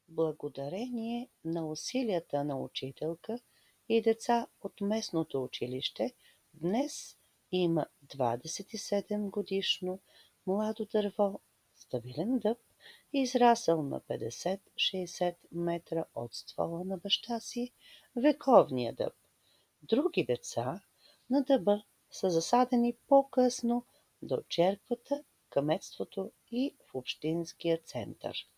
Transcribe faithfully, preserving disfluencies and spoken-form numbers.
Благодарение на усилията на учителка и деца от местното училище, днес има двадесет и седем годишно младо дърво, стабилен дъб, израсъл на петдесет-шейсет метра от ствола на баща си, вековния дъб. Други деца на дъба са засадени по-късно до черквата, кметството и в общинския център.